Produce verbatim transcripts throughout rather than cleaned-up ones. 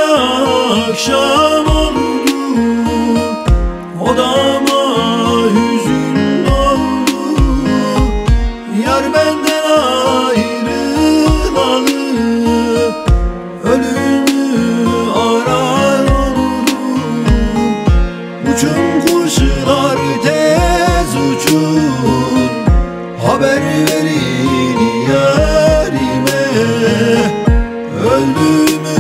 akşam oldu, odama hüzün doldu. Yar benden ayrılalı, ölümü arar oldum. Uçun kuşlar tez uçun, haber verin yarime. Öldüğümü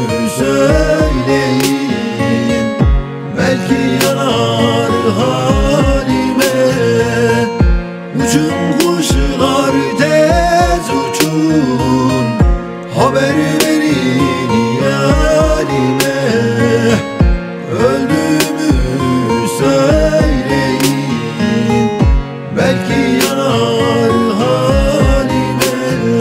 söyleyin, belki yanar halime. Uçun kuşlar tez uçun, haber verin yarime. Öldüğümü söyleyin, belki yanar halime.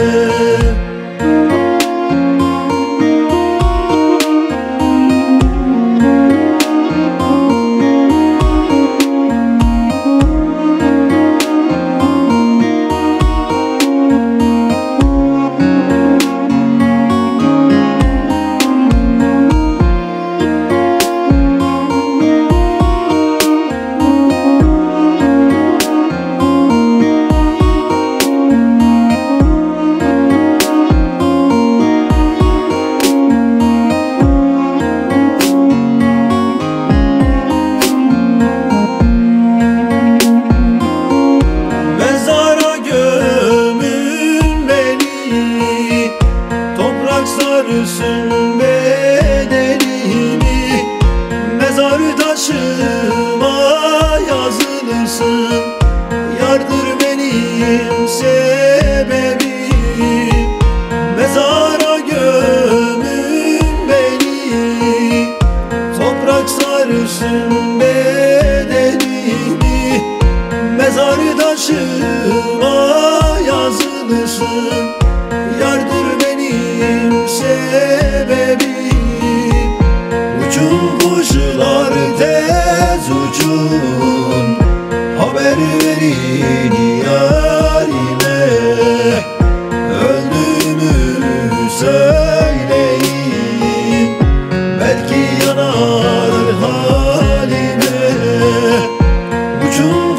Sarsın bedenimi, mezar taşıma yazılırsın. Yardır benim sebebim, mezara gömün beni. Toprak sarsın bedenimi, mezar taşıma yazılırsın. Yardır benim sebebim. Uçun kuşlar tez uçun, haber verin yarime. Öldüğümü söyleyin, belki yanar halime. Uçun